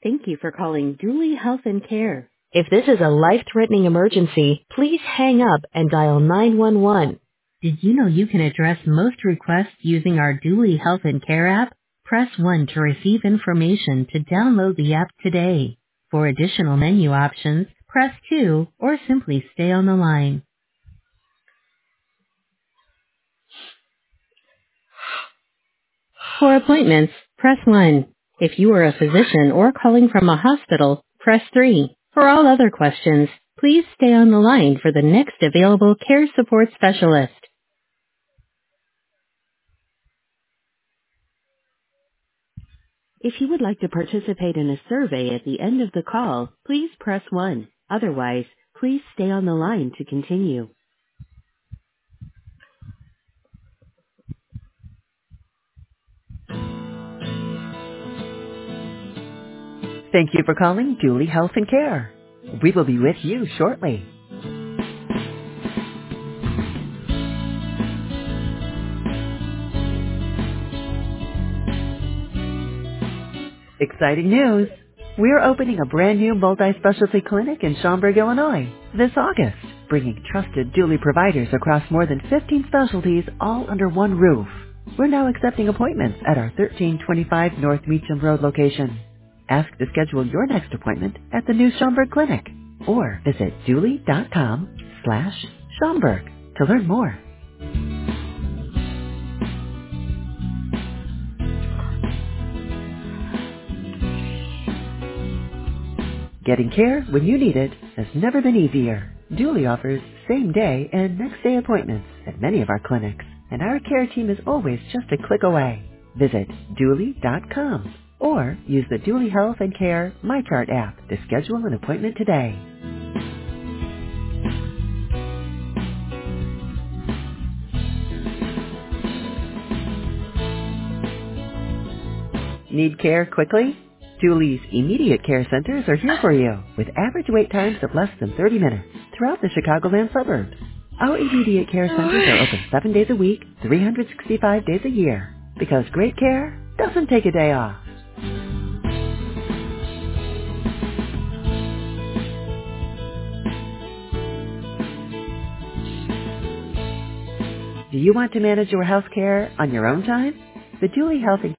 Thank you for calling Dooley Health and Care. If this is a life-threatening emergency, please hang up and dial 911. Did you know you can address most requests using our Dooley Health and Care app? Press 1 to receive information to download the app today. For additional menu options, press 2 or simply stay on the line. For appointments, press 1. If you are a physician or calling from a hospital, press 3. For all other questions, please stay on the line for the next available care support specialist. If you would like to participate in a survey at the end of the call, please press 1. Otherwise, please stay on the line to continue. Thank you for calling Dooley Health and Care. We will be with you shortly. Exciting news! We're opening a brand new multi-specialty clinic in Schaumburg, Illinois this August, bringing trusted Dooley providers across more than 15 specialties all under one roof. We're now accepting appointments at our 1325 North Meacham Road location. Ask to schedule your next appointment at the new Schaumburg Clinic or visit dooley.com/Schaumburg to learn more. Getting care when you need it has never been easier. Dooley offers same-day and next-day appointments at many of our clinics, and our care team is always just a click away. Visit dooley.com or use the Dooley Health and Care MyChart app to schedule an appointment today. Need care quickly? Dooley's Immediate Care Centers are here for you, with average wait times of less than 30 minutes throughout the Chicagoland suburbs. Our Immediate Care Centers are open 7 days a week, 365 days a year, because great care doesn't take a day off. Do you want to manage your health care on your own time? The Dooley Health